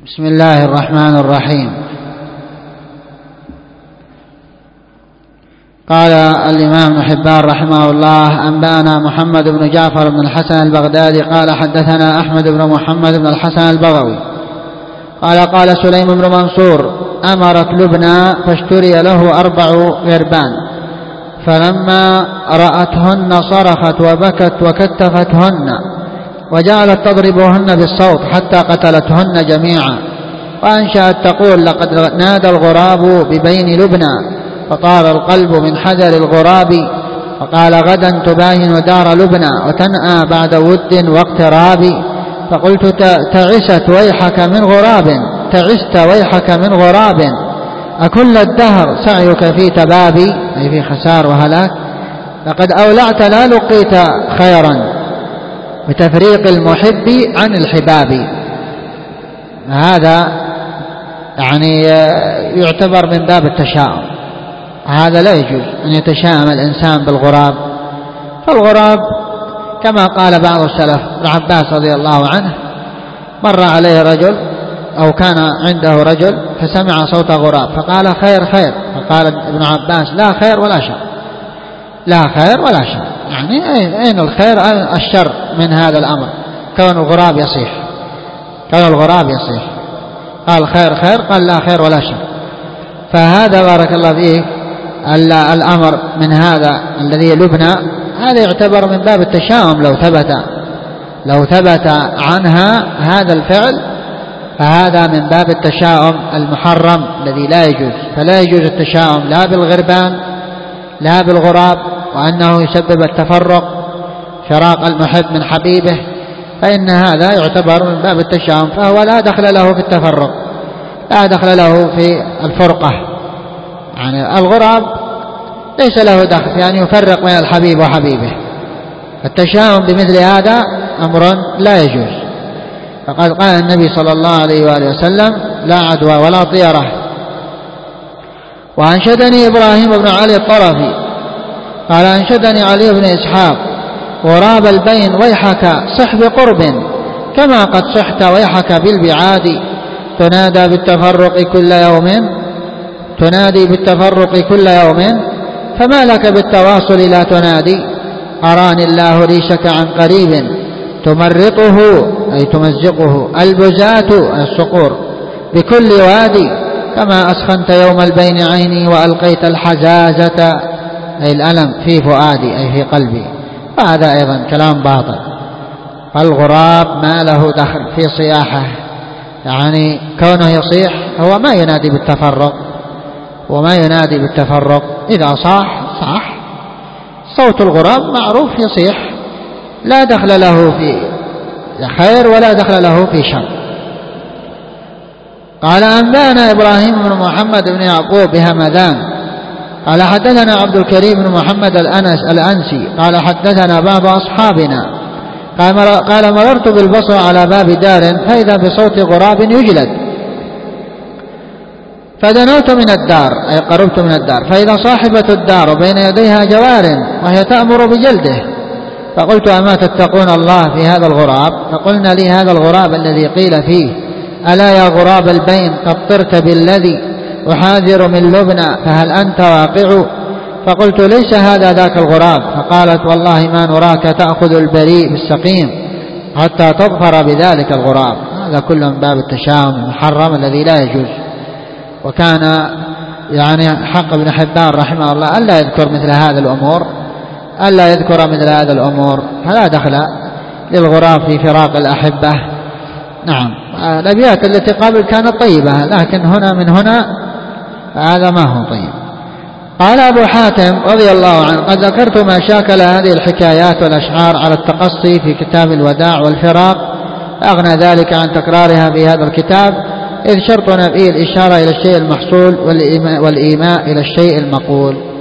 بسم الله الرحمن الرحيم. قال الإمام ابن حبان رحمه الله: أنبأنا محمد بن جعفر بن الحسن البغدادي قال حدثنا أحمد بن محمد بن الحسن البغوي قال سليم بن منصور: أمرت لبنى فاشتري له 4 غربان، فلما رأتهن صرخت وبكت وكتفتهن وجعلت تضربهن بالصوت حتى قتلتهن جميعا، وأنشأت تقول: لقد نادى الغراب ببين لبنى فطار القلب من حذر الغراب، فقال: غدا تباين دار لبنى وتنأى بعد ود واقتراب. فقلت: تعست ويحك من غراب، تعست ويحك من غراب، أكل الدهر سعيك في تبابي، أي في خسار وهلاك، لقد أولعت لا لقيت خيرا بتفريق المحب عن الحباب. هذا يعني يعتبر من باب التشاؤم، هذا لا يجوز أن يتشاءم الإنسان بالغراب. فالغراب كما قال بعض السلف، ابن عباس رضي الله عنه مر عليه رجل أو كان عنده رجل فسمع صوت غراب فقال: خير خير. فقال ابن عباس: لا خير ولا شر، لا خير ولا شر. يعني أين الخير الشر من هذا الأمر؟ كون الغراب يصيح، كون الغراب يصيح. قال: خير خير، قال: لا خير ولا شر. فهذا بارك الله فيه الأمر من هذا الذي لبنى، هذا يعتبر من باب التشاؤم. لو ثبت عنها هذا الفعل فهذا من باب التشاؤم المحرم الذي لا يجوز. فلا يجوز التشاؤم لا بالغربان لا بالغراب، وأنه يسبب التفرق، فراق المحب من حبيبه، فإن هذا يعتبر من باب التشاؤم، فهو لا دخل له في التفرق، لا دخل له في الفرقة. يعني الغراب ليس له دخل يعني يفرق بين الحبيب وحبيبه. التشاؤم بمثل هذا أمر لا يجوز. فقد قال النبي صلى الله عليه وآله وسلم: لا عدوى ولا طيرة. وأنشدني إبراهيم بن علي الطرفي قال: أنشدني علي بن إسحاق: غراب البين ويحك صح بقرب، كما قد صحت ويحك بالبعاد، تنادى بالتفرق كل يوم، تنادي بالتفرق كل يوم، فما لك بالتواصل لا تنادي، أراني الله ريشك عن قريب، تمرطه أي تمزقه البزات الصقور بكل وادي، كما أسخنت يوم البين عيني وألقيت الحزازة أي الألم في فؤادي أي في قلبي. وهذا أيضا كلام باطل. فالغراب ما له دخل في صياحه، يعني كونه يصيح هو ما ينادي بالتفرق، وما ينادي بالتفرق. إذا صاح صاح، صوت الغراب معروف يصيح، لا دخل له في خير ولا دخل له في شر. قال: أنبأنا إبراهيم بن محمد بن يعقوب بهمذان قال حدثنا عبد الكريم بن محمد الأنسي قال حدثنا بعض أصحابنا قال: مررت بالبصرة على باب دار فإذا بصوت غراب يجلد، فدنوت من الدار أي قربت من الدار، فإذا صاحبة الدار بين يديها جوار وهي تأمر بجلده، فقلت: أما تتقون الله في هذا الغراب؟ فقلنا لي: هذا الغراب الذي قيل فيه: ألا يا غراب البين قد طرت بالذي أحاذر من لبنى، فهل أنت واقع؟ فقلت: ليس هذا ذاك الغراب. فقالت: والله ما نراك تأخذ البريء بالسقيم حتى تظفر بذلك الغراب. هذا كله من باب التشاؤم المحرم الذي لا يجوز. وكان يعني حق ابن حبان رحمه الله ألا يذكر مثل هذه الأمور، ألا يذكر مثل هذا الأمور، فلا دخل للغراب في فراق الأحبة. نعم، الأبيات التي قبل كانت طيبة، لكن هنا من هنا هذا ما هو طيب. قال أبو حاتم رضي الله عنه: قد ذكرت ما شاكل هذه الحكايات والأشعار على التقصي في كتاب الوداع والفراق، أغنى ذلك عن تكرارها في هذا الكتاب، إذ شرطنا فيه الإشارة إلى الشيء المحصول والإيماء إلى الشيء المقول.